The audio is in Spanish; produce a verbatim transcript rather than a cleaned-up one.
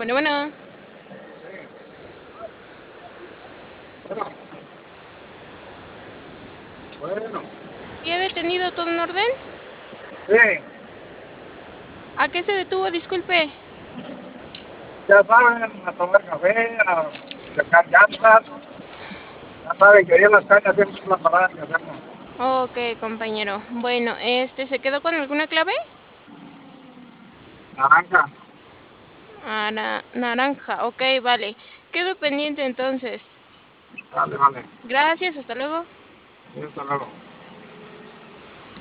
Bueno, bueno. Bueno, bueno, ¿Y he detenido todo en orden? sí, ¿A qué se detuvo? Disculpe. ya saben, a tomar café, a checar llantas, ya saben que ahí en las cañas siempre es la parada que hacemos. Ok, compañero. Bueno, este, ¿se quedó con alguna clave? Naranja, Ara- naranja. Ok, vale. Quedo pendiente entonces. vale, vale, Gracias, hasta luego. y hasta luego.